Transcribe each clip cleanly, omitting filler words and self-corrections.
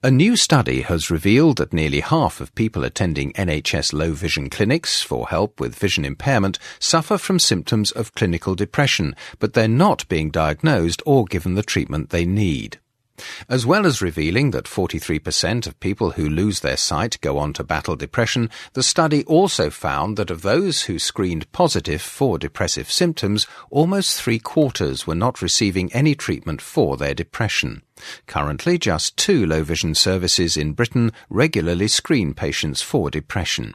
A new study has revealed that nearly half of people attending NHS low vision clinics for help with vision impairment suffer from symptoms of clinical depression, but they're not being diagnosed or given the treatment they need. As well as revealing that 43% of people who lose their sight go on to battle depression, the study also found that of those who screened positive for depressive symptoms, almost 3/4 were not receiving any treatment for their depression. Currently, just 2 low vision services in Britain regularly screen patients for depression.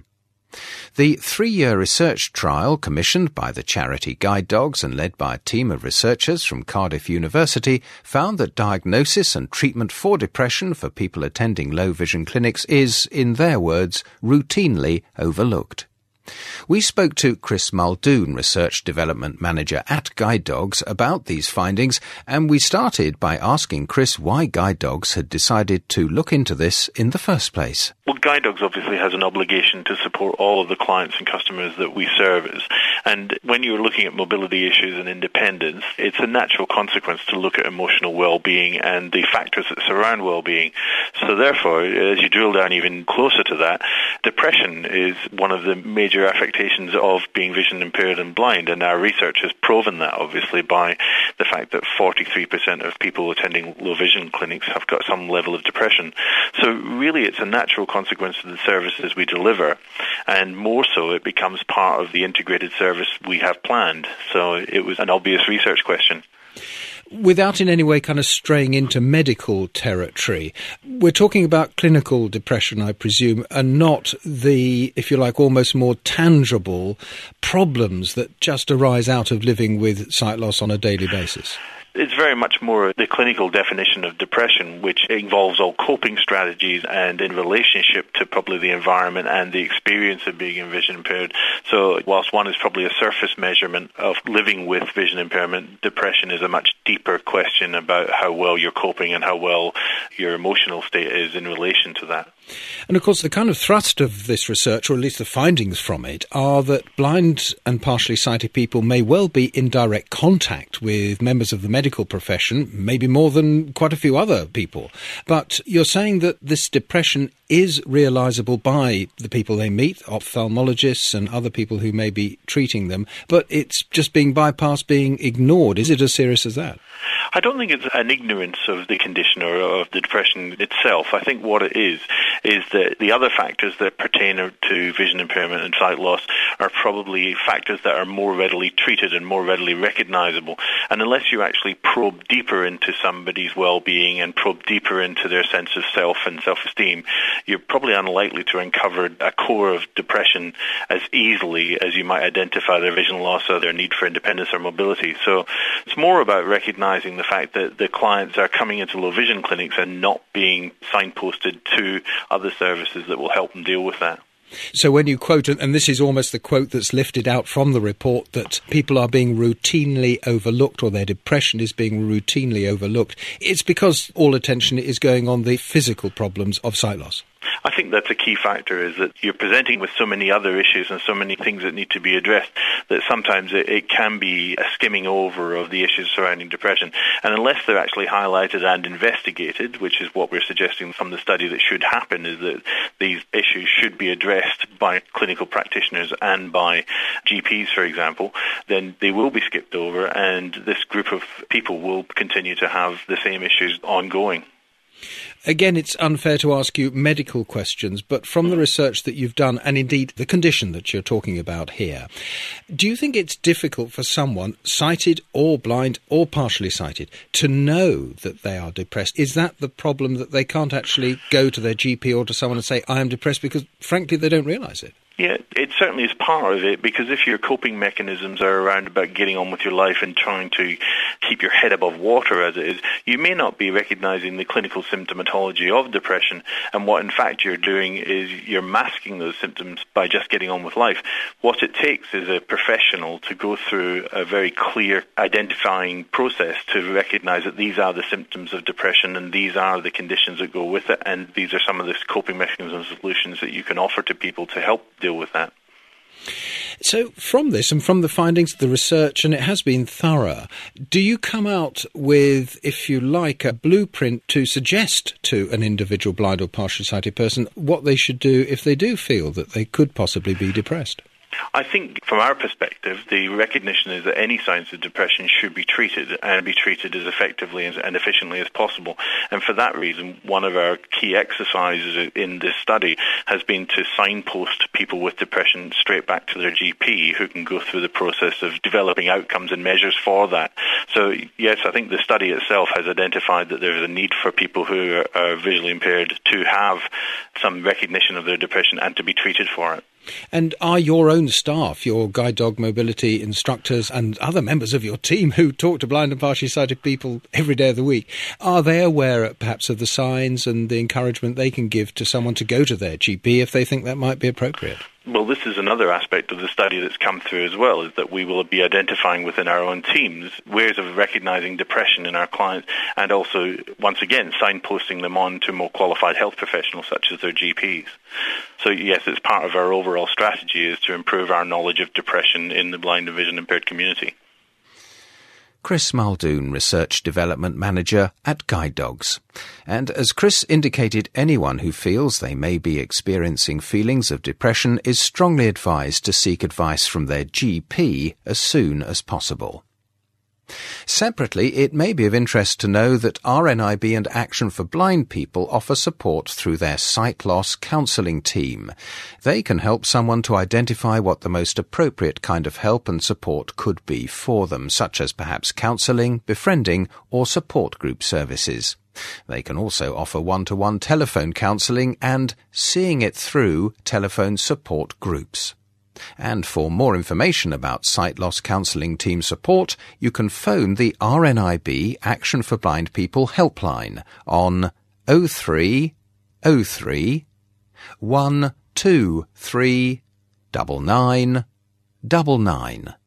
The 3-year research trial commissioned by the charity Guide Dogs and led by a team of researchers from Cardiff University found that diagnosis and treatment for depression for people attending low vision clinics is, in their words, routinely overlooked. We spoke to Chris Muldoon, Research Development Manager at Guide Dogs, about these findings, and we started by asking Chris why Guide Dogs had decided to look into this in the first place. Well, Guide Dogs obviously has an obligation to support all of the clients and customers that we service. And when you're looking at mobility issues and independence, it's a natural consequence to look at emotional well-being and the factors that surround well-being. So therefore, as you drill down even closer to that, depression is one of the major affectations of being vision impaired and blind. And our research has proven that, obviously, by the fact that 43% of people attending low vision clinics have got some level of depression. So really, it's a natural consequence of the services we deliver, and more so it becomes part of the integrated service we have planned. So it was an obvious research question. Without in any way kind of straying into medical territory, we're talking about clinical depression, I presume, and not the, if you like, almost more tangible problems that just arise out of living with sight loss on a daily basis. It's very much more the clinical definition of depression, which involves all coping strategies and in relationship to probably the environment and the experience of being vision impaired. So whilst one is probably a surface measurement of living with vision impairment, depression is a much deeper question about how well you're coping and how well your emotional state is in relation to that. And of course, the kind of thrust of this research, or at least the findings from it, are that blind and partially sighted people may well be in direct contact with members of the medical profession, maybe more than quite a few other people. But you're saying that this depression is realisable by the people they meet, ophthalmologists and other people who may be treating them, but it's just being bypassed, being ignored. Is it as serious as that? I don't think it's an ignorance of the condition or of the depression itself. I think what it is that the other factors that pertain to vision impairment and sight loss are probably factors that are more readily treated and more readily recognisable. And unless you actually probe deeper into somebody's well-being and probe deeper into their sense of self and self-esteem, you're probably unlikely to uncover a core of depression as easily as you might identify their vision loss or their need for independence or mobility. So it's more about recognising the fact that the clients are coming into low vision clinics and not being signposted to other services that will help them deal with that. So when you quote, and this is almost the quote that's lifted out from the report, that people are being routinely overlooked or their depression is being routinely overlooked, it's because all attention is going on the physical problems of sight loss. I think that's a key factor, is that you're presenting with so many other issues and so many things that need to be addressed that sometimes it can be a skimming over of the issues surrounding depression. And unless they're actually highlighted and investigated, which is what we're suggesting from the study that should happen, is that these issues should be addressed by clinical practitioners and by GPs, for example, then they will be skipped over and this group of people will continue to have the same issues ongoing. Again, it's unfair to ask you medical questions, but from the research that you've done, and indeed the condition that you're talking about here, do you think it's difficult for someone, sighted or blind or partially sighted, to know that they are depressed? Is that the problem, that they can't actually go to their GP or to someone and say, I am depressed, because frankly they don't realise it? Yeah, it certainly is part of it, because if your coping mechanisms are around about getting on with your life and trying to keep your head above water, as it is, you may not be recognising the clinical symptomatology of depression, and what in fact you're doing is you're masking those symptoms by just getting on with life. What it takes is a professional to go through a very clear identifying process to recognise that these are the symptoms of depression and these are the conditions that go with it, and these are some of the coping mechanisms and solutions that you can offer to people to help deal with that. So from this and from the findings of the research, and it has been thorough, do you come out with, if you like, a blueprint to suggest to an individual blind or partially sighted person what they should do if they do feel that they could possibly be depressed? I think from our perspective, the recognition is that any signs of depression should be treated and be treated as effectively and efficiently as possible. And for that reason, one of our key exercises in this study has been to signpost people with depression straight back to their GP, who can go through the process of developing outcomes and measures for that. So yes, I think the study itself has identified that there is a need for people who are visually impaired to have some recognition of their depression and to be treated for it. And are your own staff, your guide dog mobility instructors and other members of your team who talk to blind and partially sighted people every day of the week, are they aware perhaps of the signs and the encouragement they can give to someone to go to their GP if they think that might be appropriate? Well, this is another aspect of the study that's come through as well, is that we will be identifying within our own teams ways of recognising depression in our clients, and also, once again, signposting them on to more qualified health professionals such as their GPs. So yes, it's part of our overall strategy is to improve our knowledge of depression in the blind and vision impaired community. Chris Muldoon, Research Development Manager at Guide Dogs. And as Chris indicated, anyone who feels they may be experiencing feelings of depression is strongly advised to seek advice from their GP as soon as possible. Separately, it may be of interest to know that RNIB and Action for Blind People offer support through their sight loss counselling team. They can help someone to identify what the most appropriate kind of help and support could be for them, such as perhaps counselling, befriending or support group services. They can also offer one-to-one telephone counselling and seeing it through telephone support groups. And for more information about sight loss counselling team support, you can phone the RNIB Action for Blind People helpline on 0303 123 9999.